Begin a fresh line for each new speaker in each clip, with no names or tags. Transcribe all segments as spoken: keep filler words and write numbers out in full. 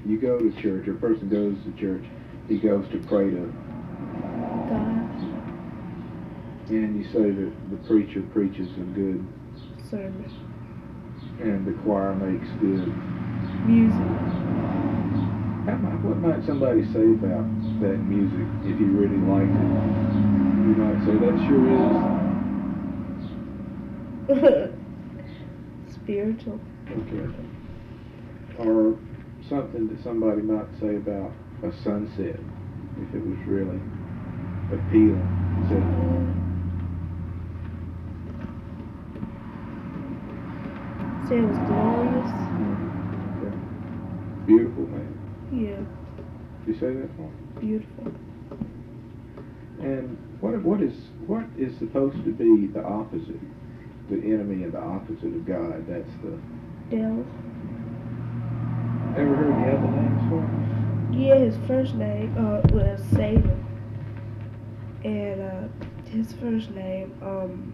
you go to church, or a person goes to church, he goes to pray to
God.
And you say that the preacher preaches a good,
Sermon.
and the choir makes good
Music.
How might, what might somebody say about that music if you really liked it? You might say that sure
is. Spiritual.
Okay. Or something that somebody might say about a sunset if it was really appealing. So,
say it was glorious.
Okay. Beautiful, man.
Yeah.
Did you say that for?
Beautiful.
And what what is what is supposed to be the opposite, the enemy and the opposite of God? That's the
Devil.
Ever heard any other names for him?
Yeah, his first name uh, was Satan, and uh, his first name um.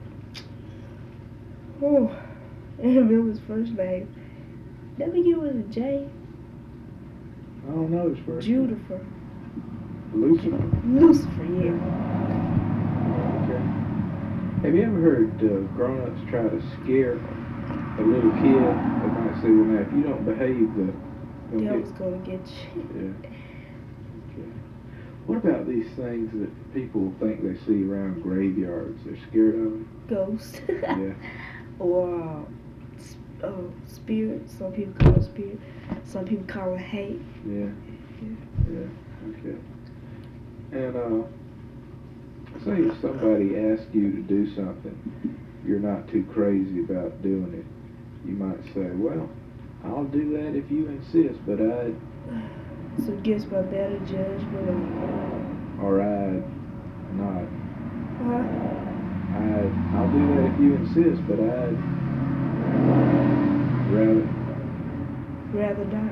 Oh, I remember his first name. Let me get with a J.
I don't know his first
Judifer.
name. Lucifer.
Lucifer, yeah.
Okay. Have you ever heard uh, grown-ups try to scare a little kid? They might say, well, now, if you don't behave, the
devil's gonna get you.
Yeah. Okay. What about these things that people think they see around graveyards? They're scared of them?
Ghosts.
Yeah.
Or uh, uh, spirit. Some people call it spirit. Some people call it hate.
Yeah. Yeah. Okay. And uh, say if somebody asks you to do something, you're not too crazy about doing it. You might say, well, I'll do that if you insist, but I'd...
So against my better judgment or...
Or I'd not.
Huh?
I'd, I'll do that if you insist, but I'd... Rather...
Rather not.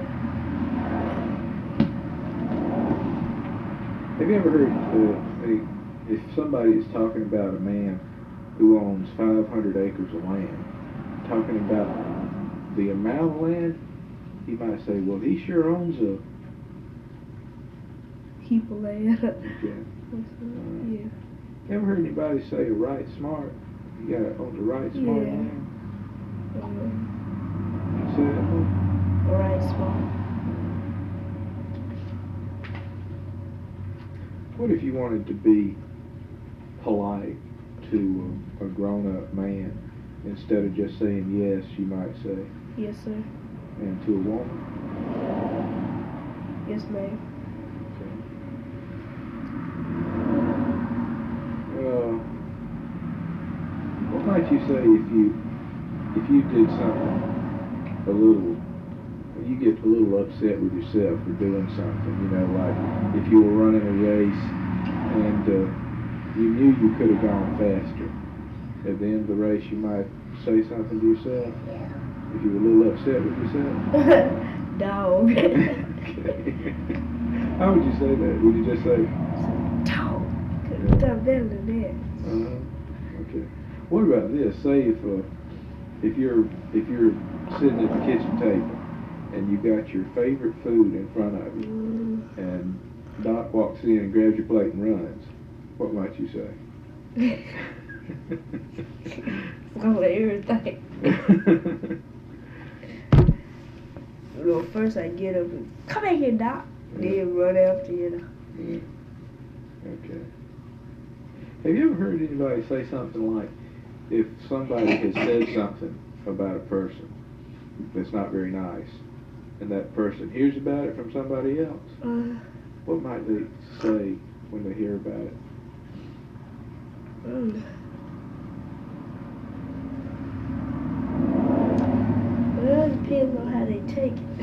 Have you ever heard, uh, if somebody is talking about a man who owns five hundred acres of land, talking about the amount of land, he might say, well, he sure owns a...
Heap of land.
Okay.
Uh, yeah.
You ever heard anybody say right smart? You got to own the right smart
yeah.
land?
Uh,
You say that one?
right smart.
What if you wanted to be polite to a, a grown-up man? Instead of just saying yes, you might say.
Yes, sir.
And to a woman?
Yes, ma'am.
Okay. Uh, what might you say if you if you did something a little, you get a little upset with yourself for doing something, you know, like if you were running a race and uh, you knew you could have gone faster. At the end of the race, you might say something to yourself if you were a little upset with yourself.
Dog.
Okay. How would you say that? Would you just say,
dog? Could have done better than that.
Uh-huh. Okay. What about this? Say if uh, if you're if you're sitting at the kitchen table and you got your favorite food in front of you, mm. and Doc walks in and grabs your plate and runs, what might you say?
Oh, everything. Well, first I get up and come back here, Doc. Yeah. Then run after you know.
Yeah. Okay. Have you ever heard anybody say something like, if somebody has said something about a person that's not very nice, and that person hears about it from somebody else, uh, what might they say when they hear about it?
Mm.